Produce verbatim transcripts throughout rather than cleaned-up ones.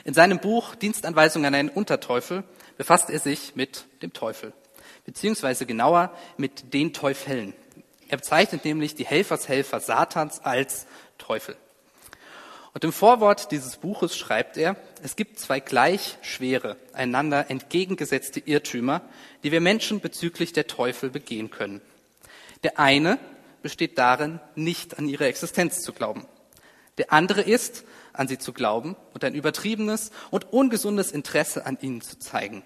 In seinem Buch Dienstanweisung an einen Unterteufel befasst er sich mit dem Teufel, beziehungsweise genauer mit den Teufeln. Er bezeichnet nämlich die Helfershelfer Satans als Teufel. Und im Vorwort dieses Buches schreibt er, es gibt zwei gleich schwere, einander entgegengesetzte Irrtümer, die wir Menschen bezüglich der Teufel begehen können. Der eine besteht darin, nicht an ihre Existenz zu glauben. Der andere ist, an sie zu glauben und ein übertriebenes und ungesundes Interesse an ihnen zu zeigen.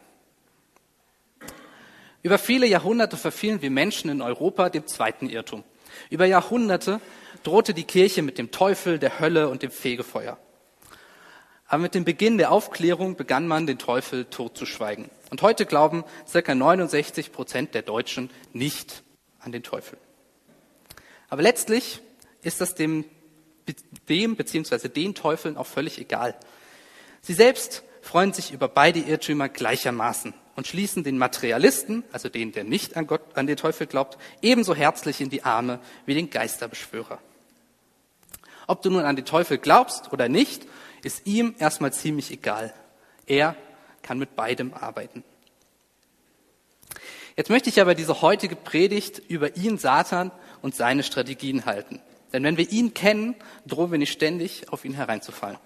Über viele Jahrhunderte verfielen wir Menschen in Europa dem zweiten Irrtum. Über Jahrhunderte drohte die Kirche mit dem Teufel, der Hölle und dem Fegefeuer. Aber mit dem Beginn der Aufklärung begann man, den Teufel totzuschweigen. Und heute glauben ca. neunundsechzig Prozent der Deutschen nicht an den Teufel. Aber letztlich ist das dem, dem bzw. den Teufeln auch völlig egal. Sie selbst freuen sich über beide Irrtümer gleichermaßen und schließen den Materialisten, also den, der nicht an Gott, an den Teufel glaubt, ebenso herzlich in die Arme wie den Geisterbeschwörer. Ob du nun an den Teufel glaubst oder nicht, ist ihm erstmal ziemlich egal. Er kann mit beidem arbeiten. Jetzt möchte ich aber diese heutige Predigt über ihn, Satan, und seine Strategien halten. Denn wenn wir ihn kennen, drohen wir nicht ständig auf ihn hereinzufallen.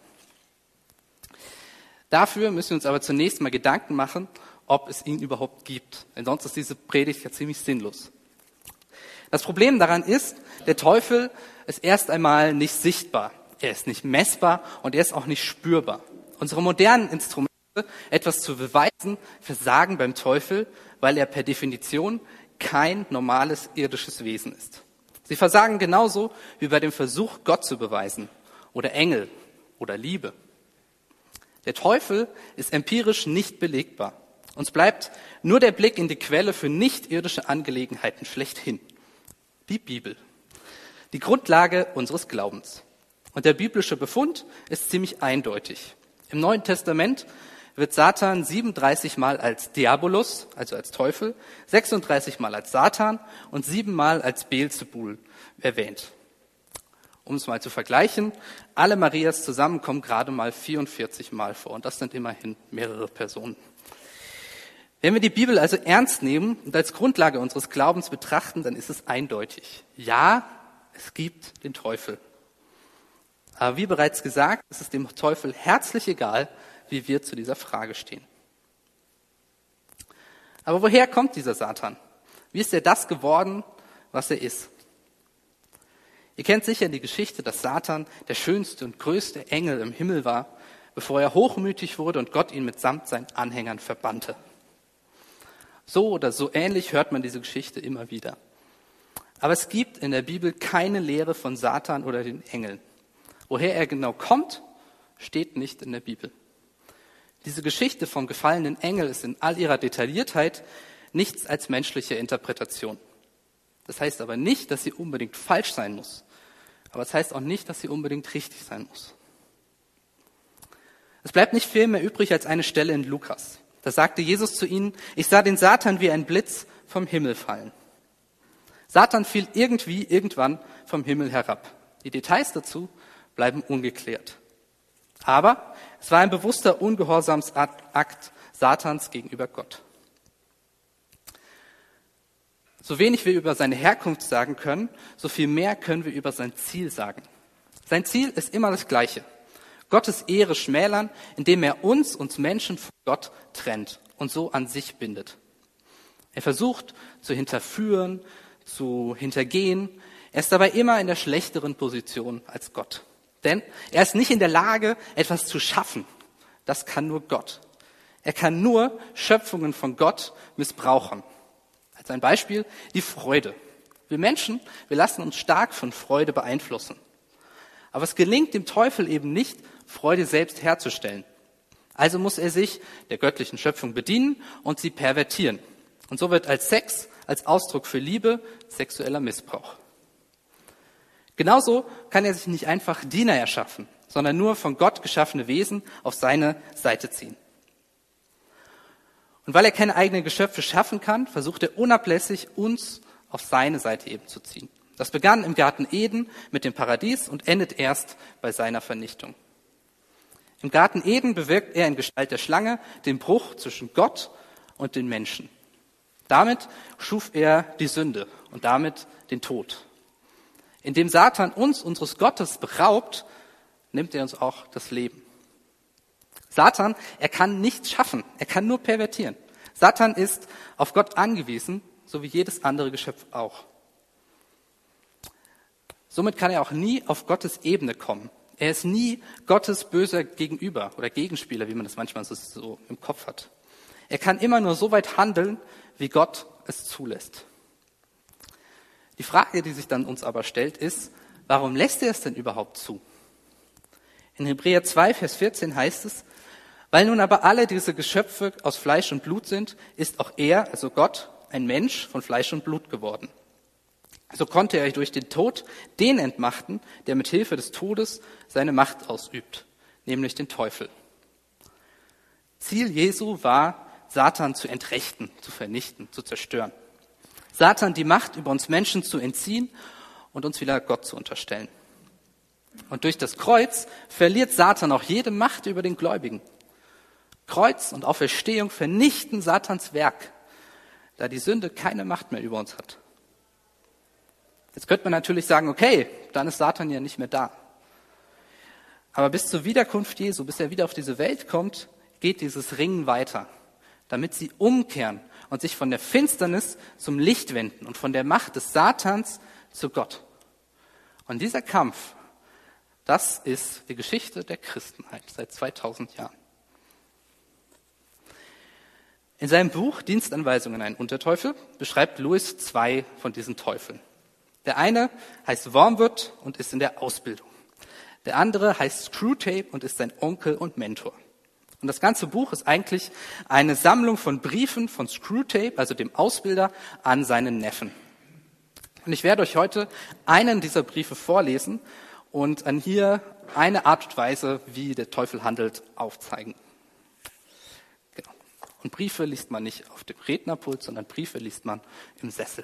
Dafür müssen wir uns aber zunächst mal Gedanken machen, ob es ihn überhaupt gibt. Denn sonst ist diese Predigt ja ziemlich sinnlos. Das Problem daran ist, der Teufel ist erst einmal nicht sichtbar. Er ist nicht messbar und er ist auch nicht spürbar. Unsere modernen Instrumente, etwas zu beweisen, versagen beim Teufel, weil er per Definition kein normales irdisches Wesen ist. Sie versagen genauso wie bei dem Versuch, Gott zu beweisen oder Engel oder Liebe. Der Teufel ist empirisch nicht belegbar. Uns bleibt nur der Blick in die Quelle für nicht-irdische Angelegenheiten schlechthin. Die Bibel. Die Grundlage unseres Glaubens. Und der biblische Befund ist ziemlich eindeutig. Im Neuen Testament wird Satan siebenunddreißig Mal als Diabolos, also als Teufel, sechsunddreißig Mal als Satan und sieben Mal als Beelzebul erwähnt. Um es mal zu vergleichen, alle Marias zusammen kommen gerade mal vierundvierzig Mal vor. Und das sind immerhin mehrere Personen. Wenn wir die Bibel also ernst nehmen und als Grundlage unseres Glaubens betrachten, dann ist es eindeutig. Ja, es gibt den Teufel. Aber wie bereits gesagt, ist es dem Teufel herzlich egal, wie wir zu dieser Frage stehen. Aber woher kommt dieser Satan? Wie ist er das geworden, was er ist? Ihr kennt sicher die Geschichte, dass Satan der schönste und größte Engel im Himmel war, bevor er hochmütig wurde und Gott ihn mitsamt seinen Anhängern verbannte. So oder so ähnlich hört man diese Geschichte immer wieder. Aber es gibt in der Bibel keine Lehre von Satan oder den Engeln. Woher er genau kommt, steht nicht in der Bibel. Diese Geschichte vom gefallenen Engel ist in all ihrer Detailliertheit nichts als menschliche Interpretation. Das heißt aber nicht, dass sie unbedingt falsch sein muss. Aber es heißt auch nicht, dass sie unbedingt richtig sein muss. Es bleibt nicht viel mehr übrig als eine Stelle in Lukas. Da sagte Jesus zu ihnen, ich sah den Satan wie ein Blitz vom Himmel fallen. Satan fiel irgendwie, irgendwann vom Himmel herab. Die Details dazu bleiben ungeklärt. Aber es war ein bewusster Ungehorsamsakt Satans gegenüber Gott. So wenig wir über seine Herkunft sagen können, so viel mehr können wir über sein Ziel sagen. Sein Ziel ist immer das Gleiche. Gottes Ehre schmälern, indem er uns, uns Menschen von Gott trennt und so an sich bindet. Er versucht zu hinterführen, zu hintergehen. Er ist dabei immer in der schlechteren Position als Gott. Denn er ist nicht in der Lage, etwas zu schaffen. Das kann nur Gott. Er kann nur Schöpfungen von Gott missbrauchen. Als ein Beispiel die Freude. Wir Menschen, wir lassen uns stark von Freude beeinflussen. Aber es gelingt dem Teufel eben nicht, Freude selbst herzustellen. Also muss er sich der göttlichen Schöpfung bedienen und sie pervertieren. Und so wird als Sex, als Ausdruck für Liebe, sexueller Missbrauch. Genauso kann er sich nicht einfach Diener erschaffen, sondern nur von Gott geschaffene Wesen auf seine Seite ziehen. Und weil er keine eigenen Geschöpfe schaffen kann, versucht er unablässig, uns auf seine Seite eben zu ziehen. Das begann im Garten Eden mit dem Paradies und endet erst bei seiner Vernichtung. Im Garten Eden bewirkt er in Gestalt der Schlange den Bruch zwischen Gott und den Menschen. Damit schuf er die Sünde und damit den Tod. Indem Satan uns unseres Gottes beraubt, nimmt er uns auch das Leben. Satan, er kann nichts schaffen, er kann nur pervertieren. Satan ist auf Gott angewiesen, so wie jedes andere Geschöpf auch. Somit kann er auch nie auf Gottes Ebene kommen. Er ist nie Gottes böser Gegenüber oder Gegenspieler, wie man das manchmal so im Kopf hat. Er kann immer nur so weit handeln, wie Gott es zulässt. Die Frage, die sich dann uns aber stellt, ist, warum lässt er es denn überhaupt zu? In Hebräer zwei, Vers vierzehn heißt es, weil nun aber alle diese Geschöpfe aus Fleisch und Blut sind, ist auch er, also Gott, ein Mensch von Fleisch und Blut geworden. So konnte er durch den Tod den entmachten, der mit Hilfe des Todes seine Macht ausübt, nämlich den Teufel. Ziel Jesu war, Satan zu entrechten, zu vernichten, zu zerstören. Satan die Macht über uns Menschen zu entziehen und uns wieder Gott zu unterstellen. Und durch das Kreuz verliert Satan auch jede Macht über den Gläubigen. Kreuz und Auferstehung vernichten Satans Werk, da die Sünde keine Macht mehr über uns hat. Jetzt könnte man natürlich sagen, okay, dann ist Satan ja nicht mehr da. Aber bis zur Wiederkunft Jesu, bis er wieder auf diese Welt kommt, geht dieses Ringen weiter, damit sie umkehren und sich von der Finsternis zum Licht wenden und von der Macht des Satans zu Gott. Und dieser Kampf, das ist die Geschichte der Christenheit seit zweitausend Jahren. In seinem Buch Dienstanweisungen an einen Unterteufel beschreibt Lewis zwei von diesen Teufeln. Der eine heißt Wormwood und ist in der Ausbildung. Der andere heißt Screwtape und ist sein Onkel und Mentor. Und das ganze Buch ist eigentlich eine Sammlung von Briefen von Screwtape, also dem Ausbilder, an seinen Neffen. Und ich werde euch heute einen dieser Briefe vorlesen und an hier eine Art und Weise, wie der Teufel handelt, aufzeigen. Genau. Und Briefe liest man nicht auf dem Rednerpult, sondern Briefe liest man im Sessel.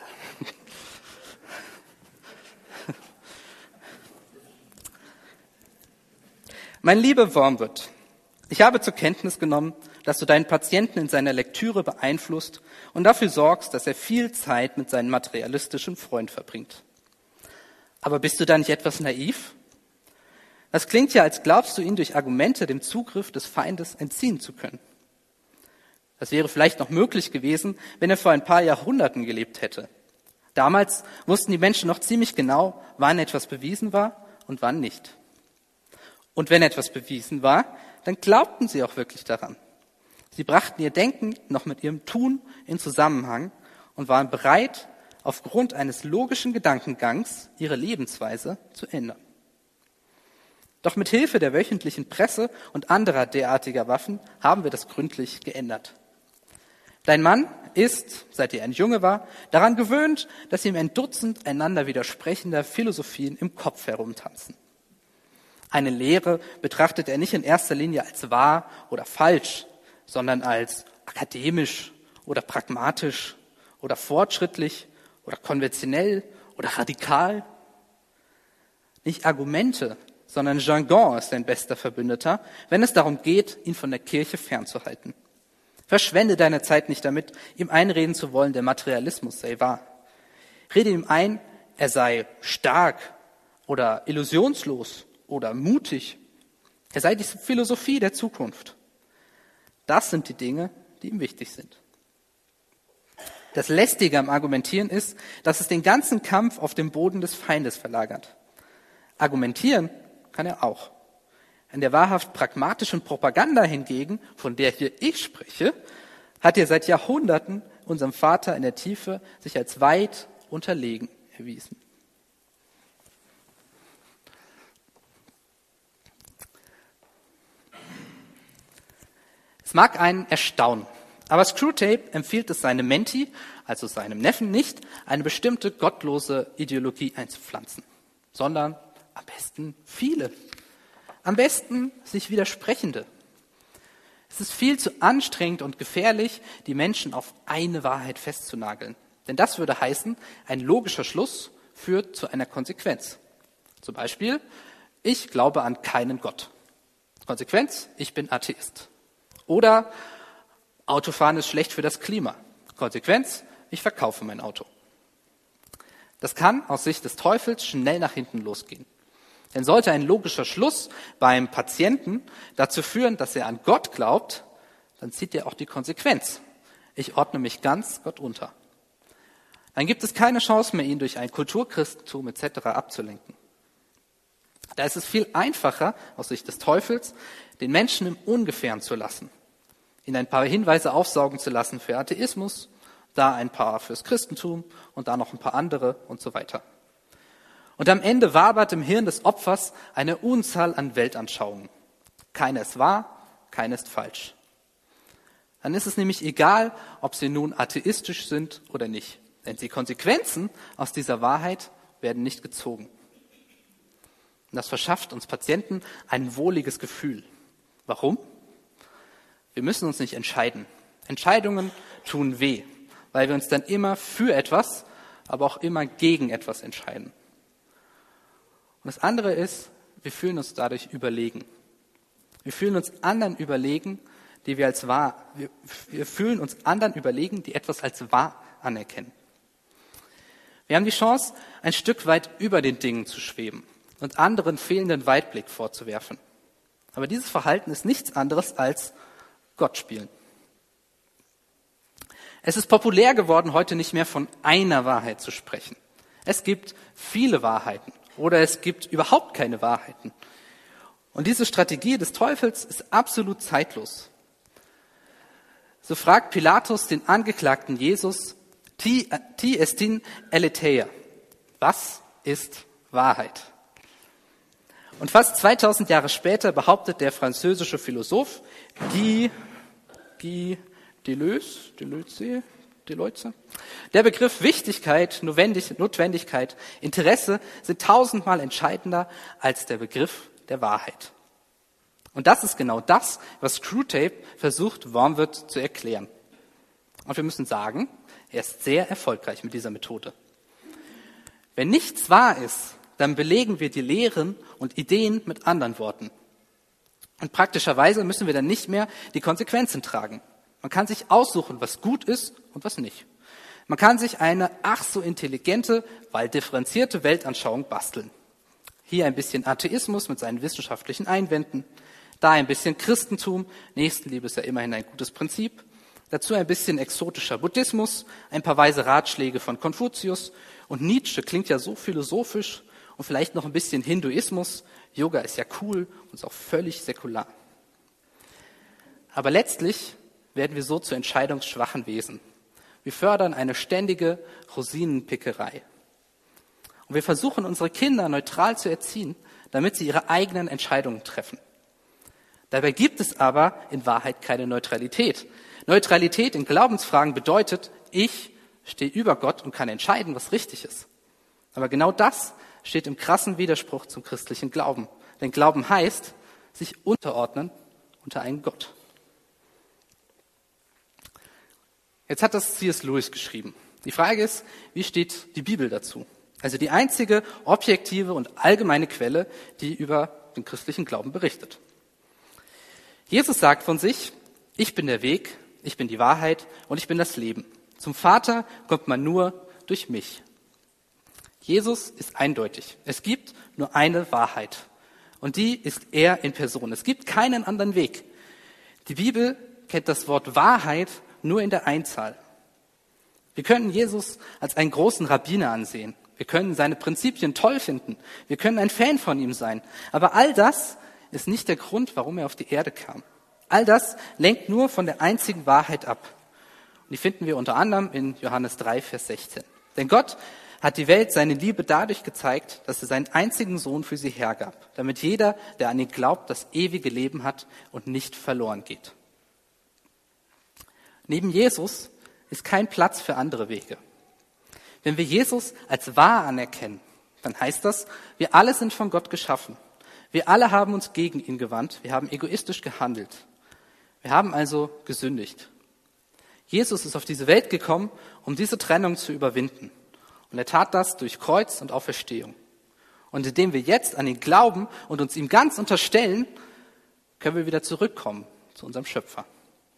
Mein lieber Wormwood, ich habe zur Kenntnis genommen, dass du deinen Patienten in seiner Lektüre beeinflusst und dafür sorgst, dass er viel Zeit mit seinem materialistischen Freund verbringt. Aber bist du da nicht etwas naiv? Das klingt ja, als glaubst du ihn durch Argumente dem Zugriff des Feindes entziehen zu können. Das wäre vielleicht noch möglich gewesen, wenn er vor ein paar Jahrhunderten gelebt hätte. Damals wussten die Menschen noch ziemlich genau, wann etwas bewiesen war und wann nicht. Und wenn etwas bewiesen war, dann glaubten sie auch wirklich daran. Sie brachten ihr Denken noch mit ihrem Tun in Zusammenhang und waren bereit, aufgrund eines logischen Gedankengangs ihre Lebensweise zu ändern. Doch mit Hilfe der wöchentlichen Presse und anderer derartiger Waffen haben wir das gründlich geändert. Dein Mann ist, seit er ein Junge war, daran gewöhnt, dass ihm ein Dutzend einander widersprechender Philosophien im Kopf herumtanzen. Eine Lehre betrachtet er nicht in erster Linie als wahr oder falsch, sondern als akademisch oder pragmatisch oder fortschrittlich oder konventionell oder radikal. Nicht Argumente, sondern Jargon ist sein bester Verbündeter, wenn es darum geht, ihn von der Kirche fernzuhalten. Verschwende deine Zeit nicht damit, ihm einreden zu wollen, der Materialismus sei wahr. Rede ihm ein, er sei stark oder illusionslos oder mutig. Er sei die Philosophie der Zukunft. Das sind die Dinge, die ihm wichtig sind. Das Lästige am Argumentieren ist, dass es den ganzen Kampf auf den Boden des Feindes verlagert. Argumentieren kann er auch. In der wahrhaft pragmatischen Propaganda hingegen, von der hier ich spreche, hat er seit Jahrhunderten unserem Vater in der Tiefe sich als weit unterlegen erwiesen. Es mag einen erstaunen, aber Screwtape empfiehlt es seinem Menti, also seinem Neffen, nicht, eine bestimmte gottlose Ideologie einzupflanzen, sondern am besten viele. Am besten sich widersprechende. Es ist viel zu anstrengend und gefährlich, die Menschen auf eine Wahrheit festzunageln. Denn das würde heißen, ein logischer Schluss führt zu einer Konsequenz. Zum Beispiel, ich glaube an keinen Gott. Konsequenz, ich bin Atheist. Oder Autofahren ist schlecht für das Klima. Konsequenz, ich verkaufe mein Auto. Das kann aus Sicht des Teufels schnell nach hinten losgehen. Denn sollte ein logischer Schluss beim Patienten dazu führen, dass er an Gott glaubt, dann zieht er auch die Konsequenz. Ich ordne mich ganz Gott unter. Dann gibt es keine Chance mehr, ihn durch ein Kulturchristentum et cetera abzulenken. Da ist es viel einfacher, aus Sicht des Teufels, den Menschen im Ungefähren zu lassen, ihn ein paar Hinweise aufsaugen zu lassen für Atheismus, da ein paar fürs Christentum und da noch ein paar andere und so weiter. Und am Ende wabert im Hirn des Opfers eine Unzahl an Weltanschauungen. Keine ist wahr, keine ist falsch. Dann ist es nämlich egal, ob sie nun atheistisch sind oder nicht. Denn die Konsequenzen aus dieser Wahrheit werden nicht gezogen. Und das verschafft uns Patienten ein wohliges Gefühl. Warum? Wir müssen uns nicht entscheiden. Entscheidungen tun weh, weil wir uns dann immer für etwas, aber auch immer gegen etwas entscheiden. Und das andere ist, wir fühlen uns dadurch überlegen. Wir fühlen uns anderen überlegen, die wir als wahr, wir, wir fühlen uns anderen überlegen, die etwas als wahr anerkennen. Wir haben die Chance, ein Stück weit über den Dingen zu schweben und anderen fehlenden Weitblick vorzuwerfen. Aber dieses Verhalten ist nichts anderes als Gott spielen. Es ist populär geworden, heute nicht mehr von einer Wahrheit zu sprechen. Es gibt viele Wahrheiten oder es gibt überhaupt keine Wahrheiten. Und diese Strategie des Teufels ist absolut zeitlos. So fragt Pilatus den Angeklagten Jesus, Ti estin aletheia. Was ist Wahrheit? Und fast zweitausend Jahre später behauptet der französische Philosoph Guy, Guy Deleuze, Deleuze, Deleuze, der Begriff Wichtigkeit, Notwendigkeit, Interesse sind tausendmal entscheidender als der Begriff der Wahrheit. Und das ist genau das, was Screwtape versucht, Wormwood zu erklären. Und wir müssen sagen, er ist sehr erfolgreich mit dieser Methode. Wenn nichts wahr ist, dann belegen wir die Lehren und Ideen mit anderen Worten. Und praktischerweise müssen wir dann nicht mehr die Konsequenzen tragen. Man kann sich aussuchen, was gut ist und was nicht. Man kann sich eine ach so intelligente, weil differenzierte Weltanschauung basteln. Hier ein bisschen Atheismus mit seinen wissenschaftlichen Einwänden, da ein bisschen Christentum, Nächstenliebe ist ja immerhin ein gutes Prinzip, dazu ein bisschen exotischer Buddhismus, ein paar weise Ratschläge von Konfuzius und Nietzsche klingt ja so philosophisch und vielleicht noch ein bisschen Hinduismus, Yoga ist ja cool und ist auch völlig säkular. Aber letztlich werden wir so zu entscheidungsschwachen Wesen. Wir fördern eine ständige Rosinenpickerei. Und wir versuchen, unsere Kinder neutral zu erziehen, damit sie ihre eigenen Entscheidungen treffen. Dabei gibt es aber in Wahrheit keine Neutralität. Neutralität in Glaubensfragen bedeutet, ich stehe über Gott und kann entscheiden, was richtig ist. Aber genau das steht im krassen Widerspruch zum christlichen Glauben. Denn Glauben heißt, sich unterordnen unter einen Gott. Jetzt hat das C S Lewis geschrieben. Die Frage ist, wie steht die Bibel dazu? Also die einzige objektive und allgemeine Quelle, die über den christlichen Glauben berichtet. Jesus sagt von sich, ich bin der Weg, ich bin die Wahrheit und ich bin das Leben. Zum Vater kommt man nur durch mich. Jesus ist eindeutig. Es gibt nur eine Wahrheit. Und die ist er in Person. Es gibt keinen anderen Weg. Die Bibel kennt das Wort Wahrheit nur in der Einzahl. Wir können Jesus als einen großen Rabbiner ansehen. Wir können seine Prinzipien toll finden. Wir können ein Fan von ihm sein. Aber all das ist nicht der Grund, warum er auf die Erde kam. All das lenkt nur von der einzigen Wahrheit ab. Und die finden wir unter anderem in Johannes drei, Vers sechzehn. Denn Gott hat die Welt seine Liebe dadurch gezeigt, dass er seinen einzigen Sohn für sie hergab, damit jeder, der an ihn glaubt, das ewige Leben hat und nicht verloren geht. Neben Jesus ist kein Platz für andere Wege. Wenn wir Jesus als wahr anerkennen, dann heißt das, wir alle sind von Gott geschaffen. Wir alle haben uns gegen ihn gewandt. Wir haben egoistisch gehandelt. Wir haben also gesündigt. Jesus ist auf diese Welt gekommen, um diese Trennung zu überwinden. Und er tat das durch Kreuz und Auferstehung. Und indem wir jetzt an ihn glauben und uns ihm ganz unterstellen, können wir wieder zurückkommen zu unserem Schöpfer.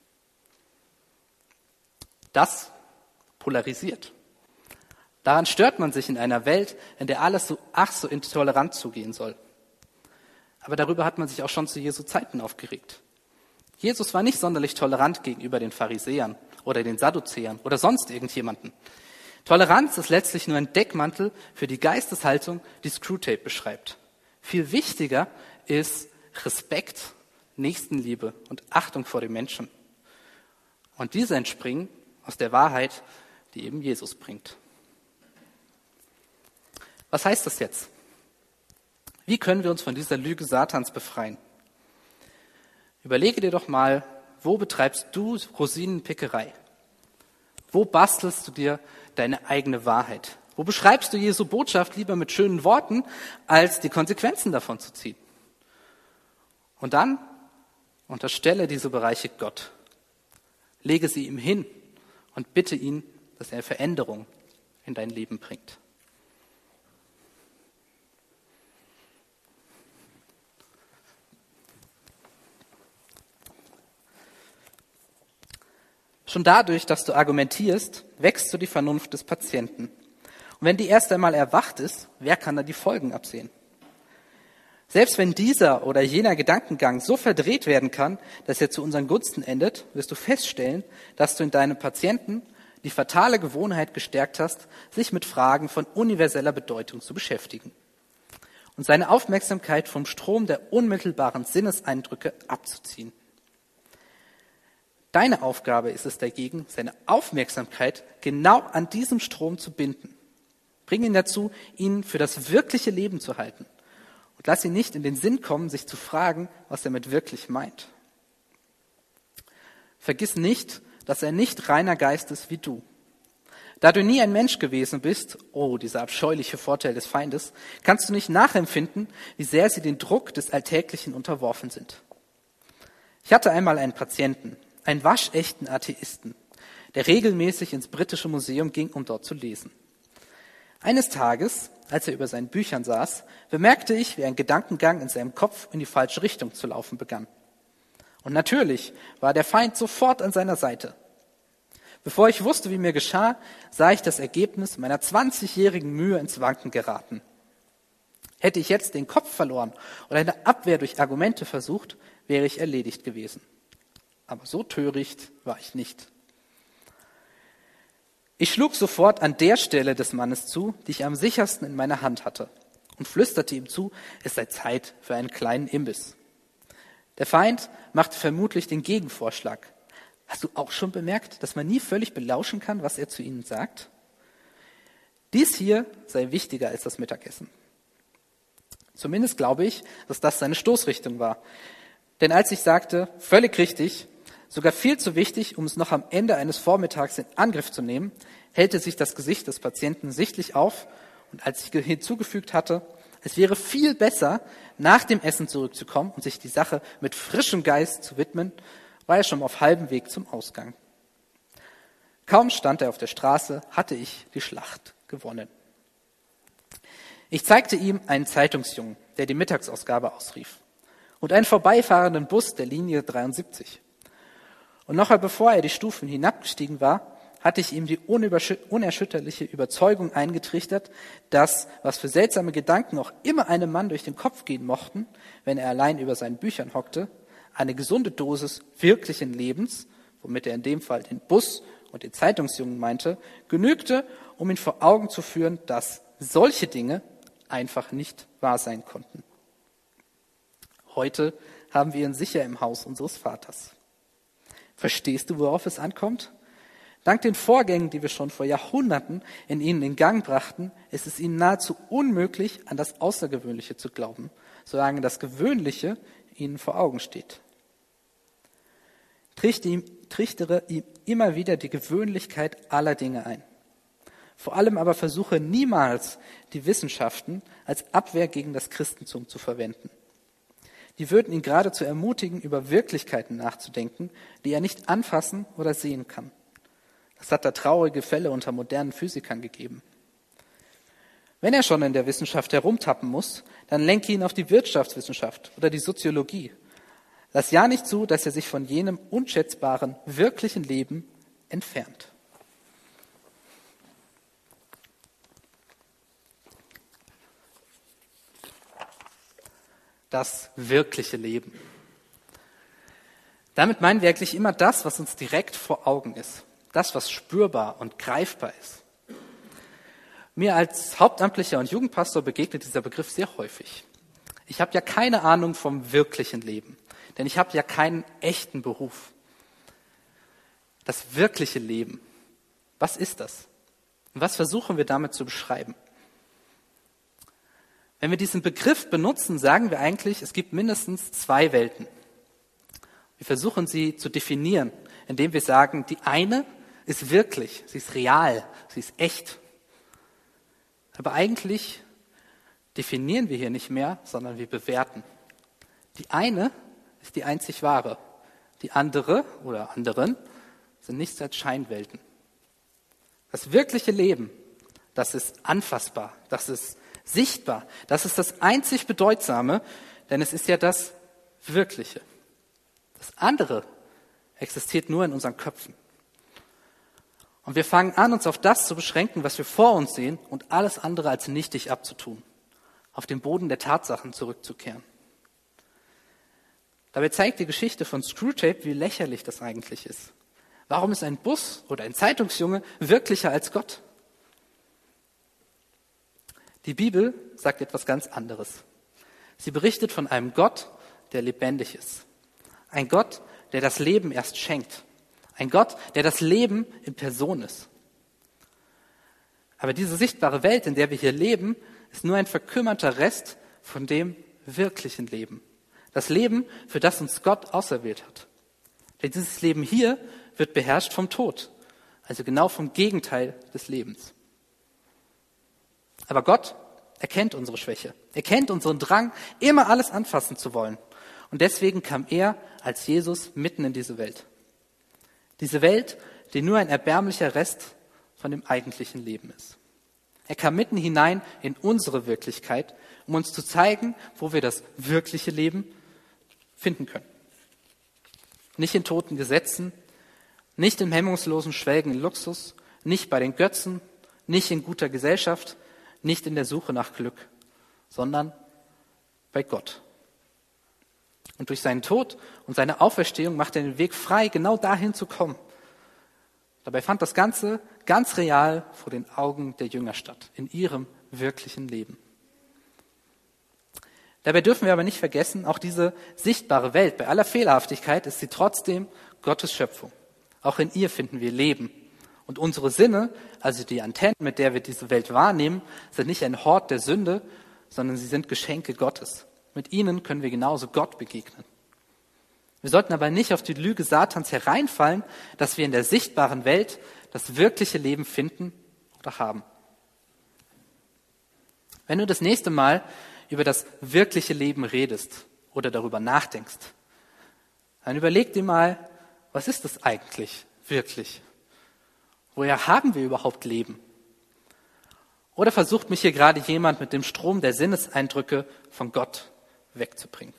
Das polarisiert. Daran stört man sich in einer Welt, in der alles so ach so intolerant zugehen soll. Aber darüber hat man sich auch schon zu Jesu Zeiten aufgeregt. Jesus war nicht sonderlich tolerant gegenüber den Pharisäern oder den Sadduzäern oder sonst irgendjemanden. Toleranz ist letztlich nur ein Deckmantel für die Geisteshaltung, die Screwtape beschreibt. Viel wichtiger ist Respekt, Nächstenliebe und Achtung vor den Menschen. Und diese entspringen aus der Wahrheit, die eben Jesus bringt. Was heißt das jetzt? Wie können wir uns von dieser Lüge Satans befreien? Überlege dir doch mal, wo betreibst du Rosinenpickerei? Wo bastelst du dir deine eigene Wahrheit? Wo beschreibst du Jesu Botschaft lieber mit schönen Worten, als die Konsequenzen davon zu ziehen? Und dann unterstelle diese Bereiche Gott. Lege sie ihm hin und bitte ihn, dass er Veränderung in dein Leben bringt. Schon dadurch, dass du argumentierst, wächst du die Vernunft des Patienten. Und wenn die erst einmal erwacht ist, wer kann da die Folgen absehen? Selbst wenn dieser oder jener Gedankengang so verdreht werden kann, dass er zu unseren Gunsten endet, wirst du feststellen, dass du in deinem Patienten die fatale Gewohnheit gestärkt hast, sich mit Fragen von universeller Bedeutung zu beschäftigen und seine Aufmerksamkeit vom Strom der unmittelbaren Sinneseindrücke abzuziehen. Deine Aufgabe ist es dagegen, seine Aufmerksamkeit genau an diesem Strom zu binden. Bring ihn dazu, ihn für das wirkliche Leben zu halten. Und lass ihn nicht in den Sinn kommen, sich zu fragen, was er mit wirklich meint. Vergiss nicht, dass er nicht reiner Geist ist wie du. Da du nie ein Mensch gewesen bist, oh, dieser abscheuliche Vorteil des Feindes, kannst du nicht nachempfinden, wie sehr sie den Druck des Alltäglichen unterworfen sind. Ich hatte einmal einen Patienten, einen waschechten Atheisten, der regelmäßig ins britische Museum ging, um dort zu lesen. Eines Tages, als er über seinen Büchern saß, bemerkte ich, wie ein Gedankengang in seinem Kopf in die falsche Richtung zu laufen begann. Und natürlich war der Feind sofort an seiner Seite. Bevor ich wusste, wie mir geschah, sah ich das Ergebnis meiner zwanzigjährigen Mühe ins Wanken geraten. Hätte ich jetzt den Kopf verloren oder eine Abwehr durch Argumente versucht, wäre ich erledigt gewesen. Aber so töricht war ich nicht. Ich schlug sofort an der Stelle des Mannes zu, die ich am sichersten in meiner Hand hatte, und flüsterte ihm zu, es sei Zeit für einen kleinen Imbiss. Der Feind machte vermutlich den Gegenvorschlag. Hast du auch schon bemerkt, dass man nie völlig belauschen kann, was er zu ihnen sagt? Dies hier sei wichtiger als das Mittagessen. Zumindest glaube ich, dass das seine Stoßrichtung war. Denn als ich sagte, völlig richtig, sogar viel zu wichtig, um es noch am Ende eines Vormittags in Angriff zu nehmen, hellte sich das Gesicht des Patienten sichtlich auf und als ich hinzugefügt hatte, es wäre viel besser, nach dem Essen zurückzukommen und sich die Sache mit frischem Geist zu widmen, war er schon auf halbem Weg zum Ausgang. Kaum stand er auf der Straße, hatte ich die Schlacht gewonnen. Ich zeigte ihm einen Zeitungsjungen, der die Mittagsausgabe ausrief, und einen vorbeifahrenden Bus der Linie dreiundsiebzig. Und noch bevor er die Stufen hinabgestiegen war, hatte ich ihm die unerschütterliche Überzeugung eingetrichtert, dass, was für seltsame Gedanken auch immer einem Mann durch den Kopf gehen mochten, wenn er allein über seinen Büchern hockte, eine gesunde Dosis wirklichen Lebens, womit er in dem Fall den Bus und den Zeitungsjungen meinte, genügte, um ihn vor Augen zu führen, dass solche Dinge einfach nicht wahr sein konnten. Heute haben wir ihn sicher im Haus unseres Vaters. Verstehst du, worauf es ankommt? Dank den Vorgängen, die wir schon vor Jahrhunderten in ihnen in Gang brachten, ist es ihnen nahezu unmöglich, an das Außergewöhnliche zu glauben, solange das Gewöhnliche ihnen vor Augen steht. Trichtere ihm immer wieder die Gewöhnlichkeit aller Dinge ein. Vor allem aber versuche niemals, die Wissenschaften als Abwehr gegen das Christentum zu verwenden. Die würden ihn geradezu ermutigen, über Wirklichkeiten nachzudenken, die er nicht anfassen oder sehen kann. Das hat da traurige Fälle unter modernen Physikern gegeben. Wenn er schon in der Wissenschaft herumtappen muss, dann lenke ihn auf die Wirtschaftswissenschaft oder die Soziologie. Lass ja nicht zu, dass er sich von jenem unschätzbaren, wirklichen Leben entfernt. Das wirkliche Leben. Damit meinen wir eigentlich immer das, was uns direkt vor Augen ist. Das, was spürbar und greifbar ist. Mir als Hauptamtlicher und Jugendpastor begegnet dieser Begriff sehr häufig. Ich habe ja keine Ahnung vom wirklichen Leben, denn ich habe ja keinen echten Beruf. Das wirkliche Leben, was ist das? Und was versuchen wir damit zu beschreiben? Wenn wir diesen Begriff benutzen, sagen wir eigentlich, es gibt mindestens zwei Welten. Wir versuchen sie zu definieren, indem wir sagen, die eine ist wirklich, sie ist real, sie ist echt. Aber eigentlich definieren wir hier nicht mehr, sondern wir bewerten. Die eine ist die einzig wahre. Die andere oder anderen sind nichts als Scheinwelten. Das wirkliche Leben, das ist anfassbar, das ist sichtbar, das ist das einzig Bedeutsame, denn es ist ja das Wirkliche. Das andere existiert nur in unseren Köpfen. Und wir fangen an, uns auf das zu beschränken, was wir vor uns sehen und alles andere als nichtig abzutun, auf den Boden der Tatsachen zurückzukehren. Dabei zeigt die Geschichte von Screwtape, wie lächerlich das eigentlich ist. Warum ist ein Bus oder ein Zeitungsjunge wirklicher als Gott? Die Bibel sagt etwas ganz anderes. Sie berichtet von einem Gott, der lebendig ist. Ein Gott, der das Leben erst schenkt. Ein Gott, der das Leben in Person ist. Aber diese sichtbare Welt, in der wir hier leben, ist nur ein verkümmerter Rest von dem wirklichen Leben. Das Leben, für das uns Gott auserwählt hat. Denn dieses Leben hier wird beherrscht vom Tod, also genau vom Gegenteil des Lebens. Aber Gott erkennt unsere Schwäche. Er kennt unseren Drang, immer alles anfassen zu wollen. Und deswegen kam er als Jesus mitten in diese Welt. Diese Welt, die nur ein erbärmlicher Rest von dem eigentlichen Leben ist. Er kam mitten hinein in unsere Wirklichkeit, um uns zu zeigen, wo wir das wirkliche Leben finden können. Nicht in toten Gesetzen, nicht im hemmungslosen Schwelgen in Luxus, nicht bei den Götzen, nicht in guter Gesellschaft, nicht in der Suche nach Glück, sondern bei Gott. Und durch seinen Tod und seine Auferstehung macht er den Weg frei, genau dahin zu kommen. Dabei fand das Ganze ganz real vor den Augen der Jünger statt, in ihrem wirklichen Leben. Dabei dürfen wir aber nicht vergessen, auch diese sichtbare Welt, bei aller Fehlerhaftigkeit ist sie trotzdem Gottes Schöpfung. Auch in ihr finden wir Leben. Und unsere Sinne, also die Antennen, mit der wir diese Welt wahrnehmen, sind nicht ein Hort der Sünde, sondern sie sind Geschenke Gottes. Mit ihnen können wir genauso Gott begegnen. Wir sollten aber nicht auf die Lüge Satans hereinfallen, dass wir in der sichtbaren Welt das wirkliche Leben finden oder haben. Wenn du das nächste Mal über das wirkliche Leben redest oder darüber nachdenkst, dann überleg dir mal, was ist das eigentlich wirklich? Woher haben wir überhaupt Leben? Oder versucht mich hier gerade jemand mit dem Strom der Sinneseindrücke von Gott wegzubringen?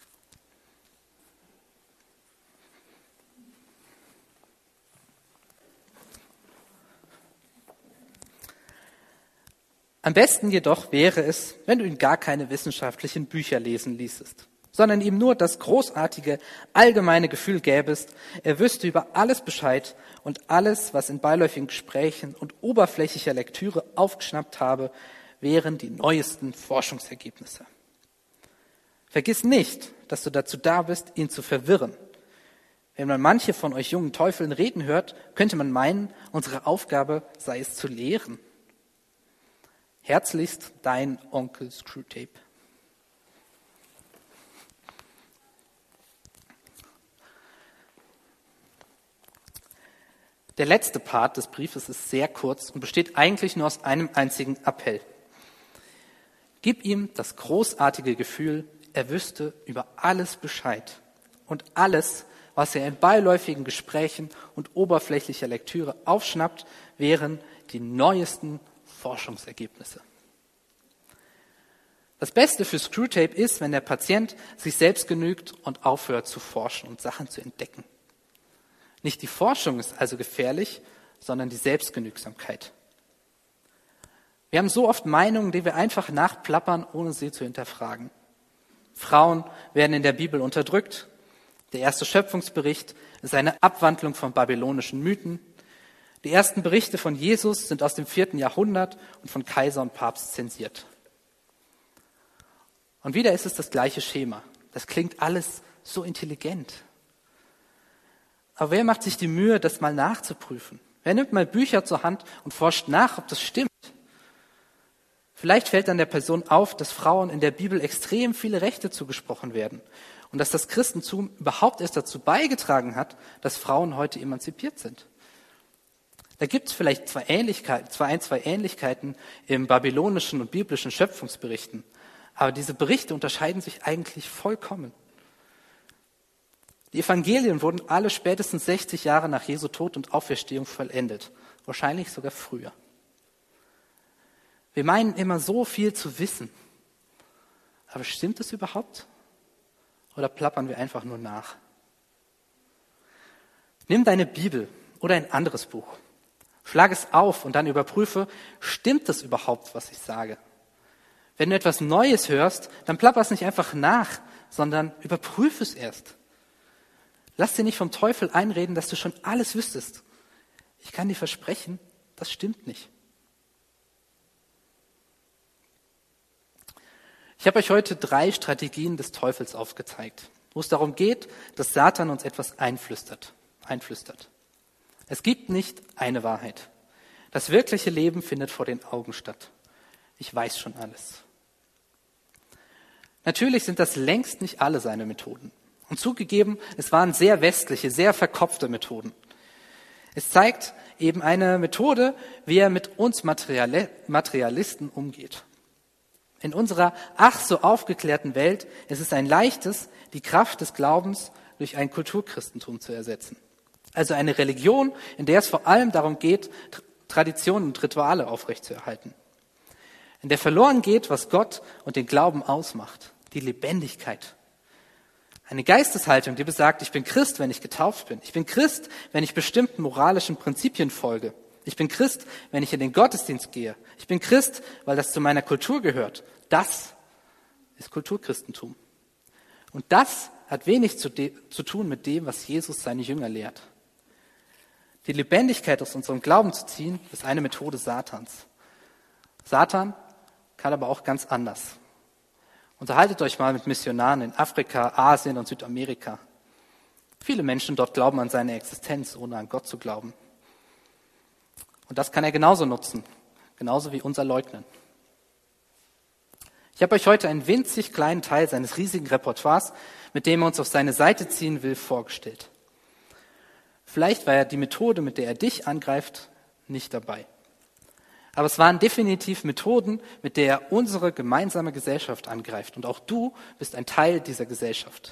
Am besten jedoch wäre es, wenn du ihn gar keine wissenschaftlichen Bücher lesen ließest, sondern ihm nur das großartige, allgemeine Gefühl gäbest, er wüsste über alles Bescheid und alles, was in beiläufigen Gesprächen und oberflächlicher Lektüre aufgeschnappt habe, wären die neuesten Forschungsergebnisse. Vergiss nicht, dass du dazu da bist, ihn zu verwirren. Wenn man manche von euch jungen Teufeln reden hört, könnte man meinen, unsere Aufgabe sei es zu lehren. Herzlichst, dein Onkel Screwtape. Der letzte Part des Briefes ist sehr kurz und besteht eigentlich nur aus einem einzigen Appell. Gib ihm das großartige Gefühl, er wüsste über alles Bescheid und alles, was er in beiläufigen Gesprächen und oberflächlicher Lektüre aufschnappt, wären die neuesten Forschungsergebnisse. Das Beste für Screwtape ist, wenn der Patient sich selbst genügt und aufhört zu forschen und Sachen zu entdecken. Nicht die Forschung ist also gefährlich, sondern die Selbstgenügsamkeit. Wir haben so oft Meinungen, die wir einfach nachplappern, ohne sie zu hinterfragen. Frauen werden in der Bibel unterdrückt. Der erste Schöpfungsbericht ist eine Abwandlung von babylonischen Mythen. Die ersten Berichte von Jesus sind aus dem vierten Jahrhundert und von Kaiser und Papst zensiert. Und wieder ist es das gleiche Schema. Das klingt alles so intelligent. Aber wer macht sich die Mühe, das mal nachzuprüfen? Wer nimmt mal Bücher zur Hand und forscht nach, ob das stimmt? Vielleicht fällt dann der Person auf, dass Frauen in der Bibel extrem viele Rechte zugesprochen werden und dass das Christentum überhaupt erst dazu beigetragen hat, dass Frauen heute emanzipiert sind. Da gibt es vielleicht zwei Ähnlichkeiten, zwei, ein, zwei Ähnlichkeiten im babylonischen und biblischen Schöpfungsberichten. Aber diese Berichte unterscheiden sich eigentlich vollkommen. Die Evangelien wurden alle spätestens sechzig Jahre nach Jesu Tod und Auferstehung vollendet. Wahrscheinlich sogar früher. Wir meinen immer so viel zu wissen. Aber stimmt es überhaupt? Oder plappern wir einfach nur nach? Nimm deine Bibel oder ein anderes Buch. Schlag es auf und dann überprüfe, stimmt das überhaupt, was ich sage? Wenn du etwas Neues hörst, dann plapper es nicht einfach nach, sondern überprüfe es erst. Lass dir nicht vom Teufel einreden, dass du schon alles wüsstest. Ich kann dir versprechen, das stimmt nicht. Ich habe euch heute drei Strategien des Teufels aufgezeigt, wo es darum geht, dass Satan uns etwas einflüstert. einflüstert. Es gibt nicht eine Wahrheit. Das wirkliche Leben findet vor den Augen statt. Ich weiß schon alles. Natürlich sind das längst nicht alle seine Methoden. Und zugegeben, es waren sehr westliche, sehr verkopfte Methoden. Es zeigt eben eine Methode, wie er mit uns Materialisten umgeht. In unserer ach so aufgeklärten Welt ist es ein leichtes, die Kraft des Glaubens durch ein Kulturchristentum zu ersetzen. Also eine Religion, in der es vor allem darum geht, Traditionen und Rituale aufrechtzuerhalten. In der verloren geht, was Gott und den Glauben ausmacht, die Lebendigkeit. Eine Geisteshaltung, die besagt, ich bin Christ, wenn ich getauft bin. Ich bin Christ, wenn ich bestimmten moralischen Prinzipien folge. Ich bin Christ, wenn ich in den Gottesdienst gehe. Ich bin Christ, weil das zu meiner Kultur gehört. Das ist Kulturchristentum. Und das hat wenig zu, de- zu tun mit dem, was Jesus seine Jünger lehrt. Die Lebendigkeit aus unserem Glauben zu ziehen, ist eine Methode Satans. Satan kann aber auch ganz anders. Unterhaltet euch mal mit Missionaren in Afrika, Asien und Südamerika. Viele Menschen dort glauben an seine Existenz, ohne an Gott zu glauben. Und das kann er genauso nutzen, genauso wie unser Leugnen. Ich habe euch heute einen winzig kleinen Teil seines riesigen Repertoires, mit dem er uns auf seine Seite ziehen will, vorgestellt. Vielleicht war ja die Methode, mit der er dich angreift, nicht dabei. Aber es waren definitiv Methoden, mit der er unsere gemeinsame Gesellschaft angreift. Und auch du bist ein Teil dieser Gesellschaft.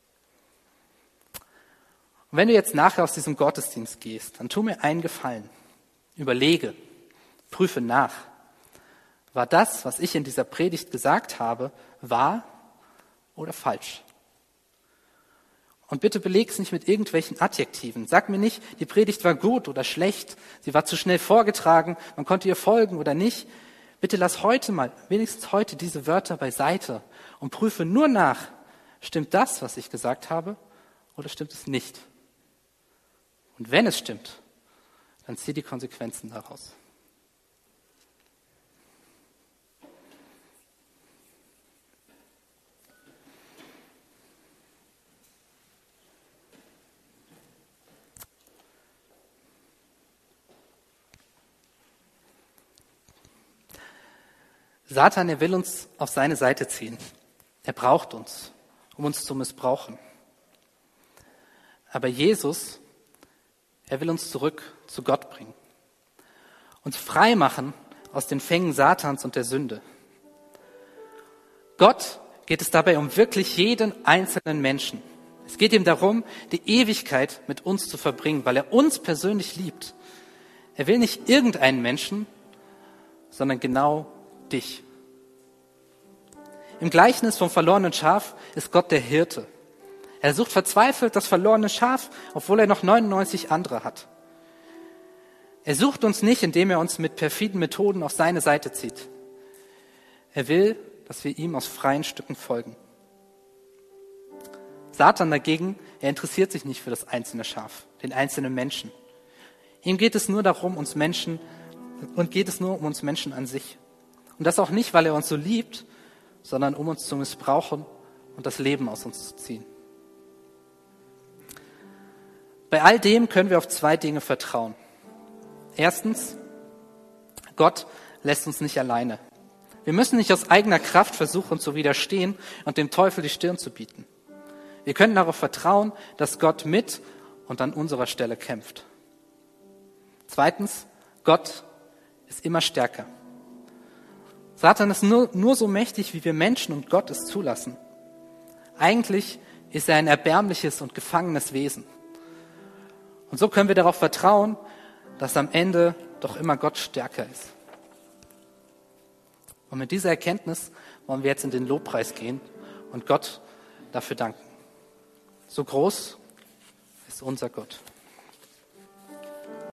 Und wenn du jetzt nachher aus diesem Gottesdienst gehst, dann tu mir einen Gefallen. Überlege, prüfe nach. War das, was ich in dieser Predigt gesagt habe, wahr oder falsch? Und bitte beleg's nicht mit irgendwelchen Adjektiven. Sag mir nicht, die Predigt war gut oder schlecht, sie war zu schnell vorgetragen, man konnte ihr folgen oder nicht. Bitte lass heute mal, wenigstens heute, diese Wörter beiseite und prüfe nur nach, stimmt das, was ich gesagt habe, oder stimmt es nicht? Und wenn es stimmt, dann zieh die Konsequenzen daraus. Satan, er will uns auf seine Seite ziehen. Er braucht uns, um uns zu missbrauchen. Aber Jesus, er will uns zurück zu Gott bringen. Uns frei machen aus den Fängen Satans und der Sünde. Gott geht es dabei um wirklich jeden einzelnen Menschen. Es geht ihm darum, die Ewigkeit mit uns zu verbringen, weil er uns persönlich liebt. Er will nicht irgendeinen Menschen, sondern genau dich. Im Gleichnis vom verlorenen Schaf ist Gott der Hirte. Er sucht verzweifelt das verlorene Schaf, obwohl er noch neunundneunzig andere hat. Er sucht uns nicht, indem er uns mit perfiden Methoden auf seine Seite zieht. Er will, dass wir ihm aus freien Stücken folgen. Satan dagegen, er interessiert sich nicht für das einzelne Schaf, den einzelnen Menschen. Ihm geht es nur darum, uns Menschen, und geht es nur um uns Menschen an sich. Und das auch nicht, weil er uns so liebt, sondern um uns zu missbrauchen und das Leben aus uns zu ziehen. Bei all dem können wir auf zwei Dinge vertrauen. Erstens, Gott lässt uns nicht alleine. Wir müssen nicht aus eigener Kraft versuchen zu widerstehen und dem Teufel die Stirn zu bieten. Wir können darauf vertrauen, dass Gott mit und an unserer Stelle kämpft. Zweitens, Gott ist immer stärker. Satan ist nur, nur so mächtig, wie wir Menschen und Gott es zulassen. Eigentlich ist er ein erbärmliches und gefangenes Wesen. Und so können wir darauf vertrauen, dass am Ende doch immer Gott stärker ist. Und mit dieser Erkenntnis wollen wir jetzt in den Lobpreis gehen und Gott dafür danken. So groß ist unser Gott.